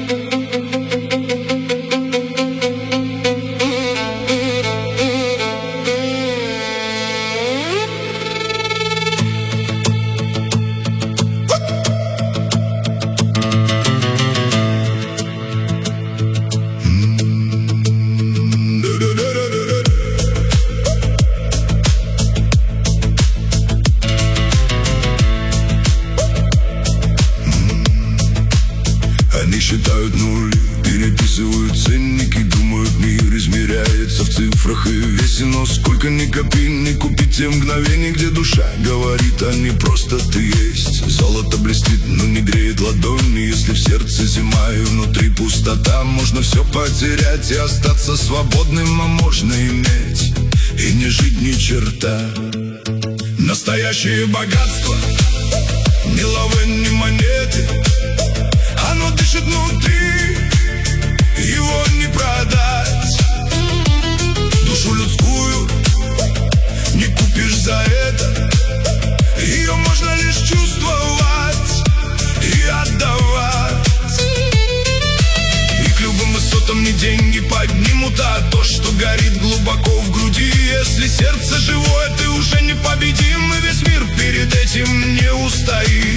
Они считают нули, переписывают ценники, думают, мир измеряется в цифрах и весе. Но сколько ни копи, не купить те мгновения, где душа говорит, а не просто ты есть. Золото блестит, но не греет ладони, если в сердце зима и внутри пустота. Можно все потерять и остаться свободным, а можно иметь и не жить ни черта. Настоящее богатство, ни лавы, ни монеты, оно дышит внутри, его не продать. Душу людскую не купишь за это, ее можно лишь чувствовать и отдавать. И к любым высотам не деньги поднимут, а то, что горит глубоко в груди. Если сердце живое, ты уже непобедим, и весь мир перед этим не устоит.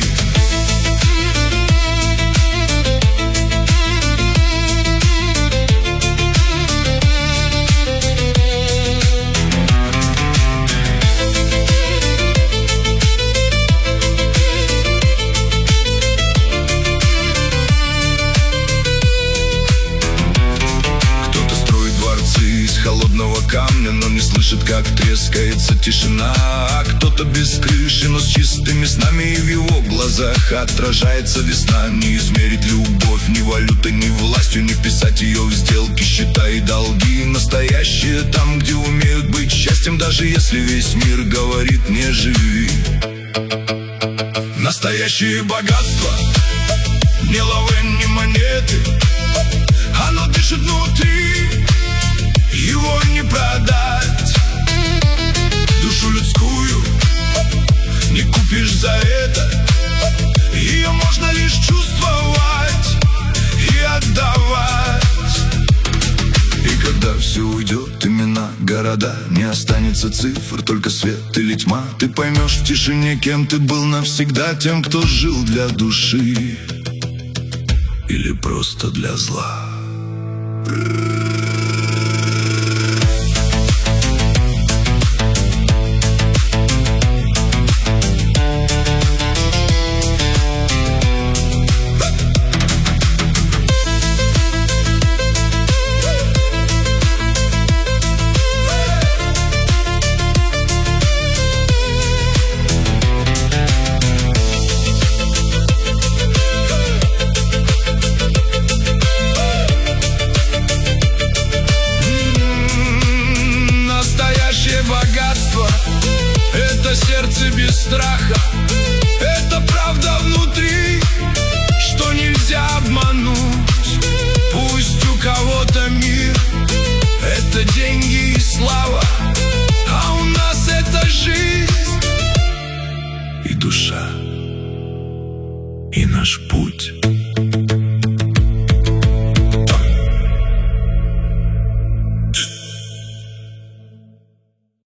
Холодного камня, но не слышит, как трескается тишина. А кто-то без крыши, но с чистыми снами, и в его глазах отражается весна. Не измерить любовь ни валютой, ни властью, не вписать ее в сделки, счета и долги. Настоящее там, где умеют быть счастьем, даже если весь мир говорит не живи. Настоящее богатство, ни лавы, ни монеты, оно дышит внутри, его не продать. Душу людскую не купишь за это, ее можно лишь чувствовать и отдавать. И когда все уйдет, имена, города, не останется цифр, только свет или тьма. Ты поймешь в тишине, кем ты был навсегда, тем, кто жил для души или просто для зла.